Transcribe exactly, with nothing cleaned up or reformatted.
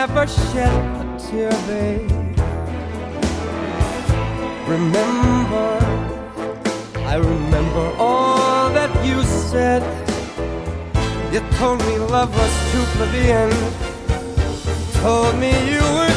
never shed a tear, babe. Remember, I remember all that you said. You told me love was too plebeian. Told me you were